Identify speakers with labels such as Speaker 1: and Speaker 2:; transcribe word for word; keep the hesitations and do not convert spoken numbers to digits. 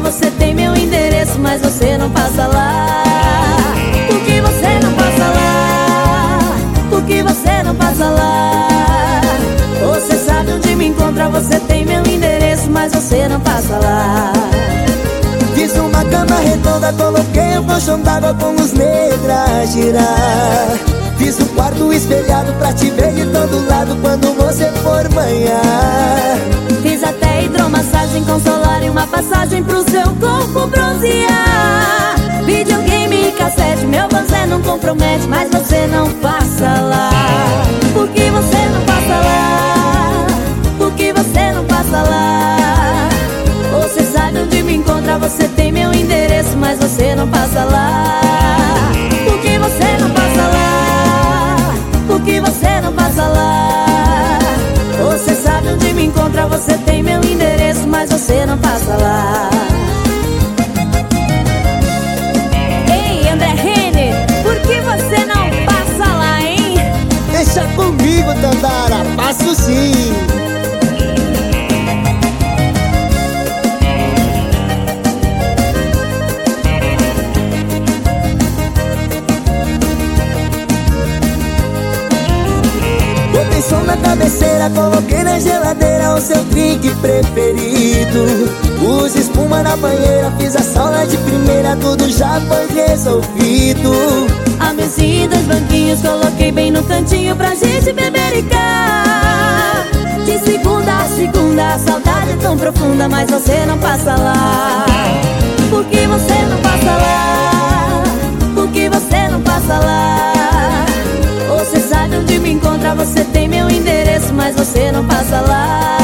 Speaker 1: você tem meu endereço, mas você não passa lá. Por que você não passa lá? Por que você não passa lá? Você sabe onde me encontra, você tem meu endereço, mas você não passa lá.
Speaker 2: Fiz uma cama redonda, coloquei um colchão d'água com luz negra a girar. Fiz um quarto espelhado pra te ver de todo lado quando você for banhar.
Speaker 1: Fiz até hidromassagem com solar e uma passagem pro seu corpo bronzear. Videogame e cassete, meu você não compromete, mas você não passa lá. Por que você não passa lá? Por que você não passa lá? Você sabe onde me encontra, você tem meu endereço, mas você não passa lá. Por que você não passa lá? Por que você não passa lá? Você sabe onde me encontra, você tem meu endereço, mas você não passa lá. Ei, André Renner, por que você não passa lá, hein?
Speaker 2: Deixa comigo, Dandara, passo sim. Botei som na cabeceira, coloquei na geladeira o seu drink preferido. Pus espuma na banheira, fiz a sauna de primeira, tudo já foi resolvido.
Speaker 1: A mesinha e dois banquinhos coloquei bem no cantinho pra gente beber e cá. De segunda a segunda, a saudade é tão profunda, mas você não passa lá. Por que você não passa lá? Por que você não passa lá? Você sabe onde me encontra, você tem meu endereço, mas você não passa lá.